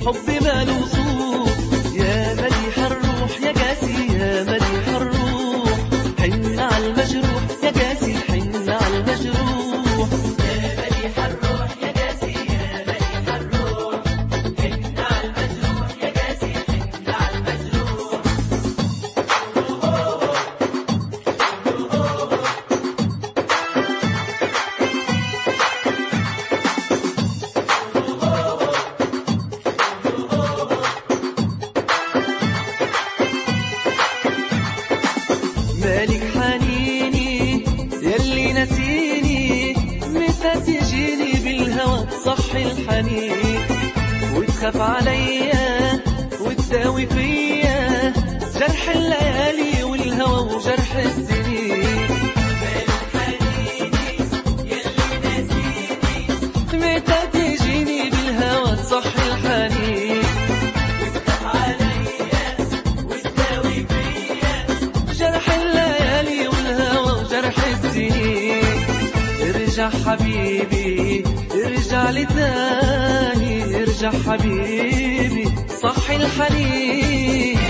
حبي ما له وصوف. يا مليح الروح يا قاسي يا مليح الروح، حن على المجروح يا قاسي حن على المجروح. يا مليح الروح يا قاسي يا مليح الروح، حن على المجروح يا قاسي حن على المجروح. مالك حنيني يلي نسيني، متى تجيني بالهوى تصحي الحنين، وتخاف عليا وتداوي فيا جرح الليالي والهوى وجرح السنين. مالك حنيني يلي ناسيني، متى تجيني بالهوى تصحي الحنين، وتخاف عليا وتداوي فيا جرح الليالي والهوى وجرح السنين. ارجع حبيبي ارجع لي تاني، ارجع حبيبي صحي الحنين.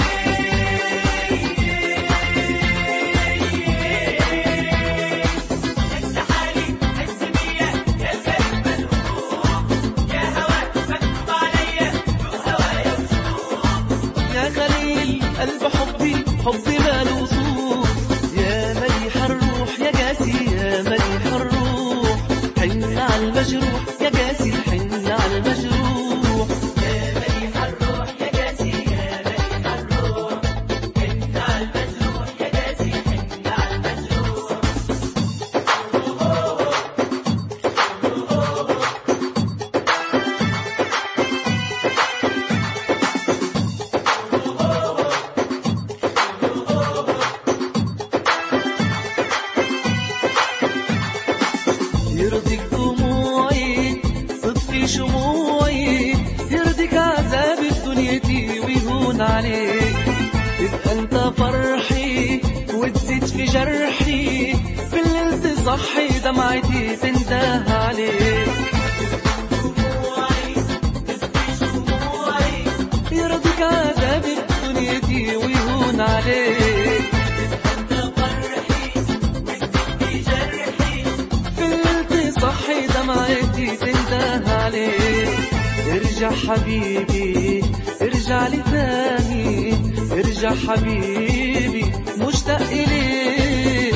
انت حالي حس بيا يا القلب ملهوف، يا هواك مكتوب عليا له هوايا وشوف. يا خليل قلب حبي حبي ما له وصوف. يا مليح الروح يا قاسي يا مليح الروح، حن على المجروح يا قاسي حن على المجروح. يا مليح الروح يا قاسي يا مليح الروح، حن على المجروح يا قاسي حن على المجروح. يرضيك دموعي صدفي شموعي، يرضيك عذابي في دنيتي ويهون عليك، تبقى انت فرحي وتزيد في جرحي، بالليل تصحي دمعتي تنده عليك. دموعي تسقي شموعي، يرضيك عذابي في دنيتي ويهون عليك، انت فرحي وتزيد جرحي. بالليل تصحي دمعتي تنده عليك. ارجع حبيبي ارجع لي تاني، ارجع حبيبي مشتاق إليك.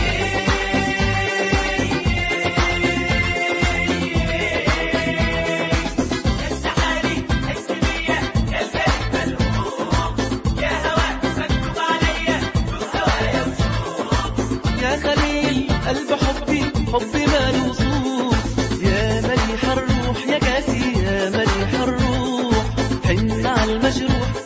انت حالي حس بيا يا القلب ملهوف، يا هواك مكتوب عليا له هوايا وشوف. يا خليل قلب حبي حبي ما له وصوف. يا مليح الروح يا قاسي يا مليح الروح، حن على المجروح